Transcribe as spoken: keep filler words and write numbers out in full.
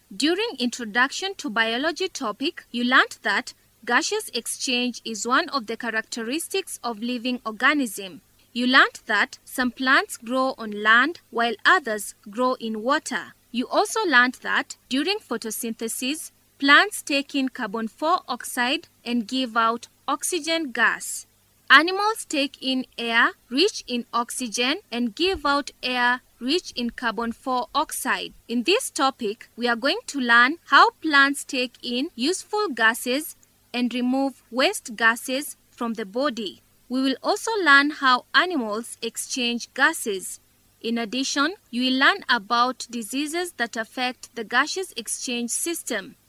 During Introduction to Biology topic, you learned that gaseous exchange is one of the characteristics of living organism. You learned that some plants grow on land while others grow in water. You also learned that during photosynthesis, plants take in carbon dioxide and give out oxygen gas. Animals take in air rich in oxygen and give out air rich in carbon dioxide. In this topic, we are going to learn how plants take in useful gases and remove waste gases from the body. We will also learn how animals exchange gases. In addition, you will learn about diseases that affect the gaseous exchange system.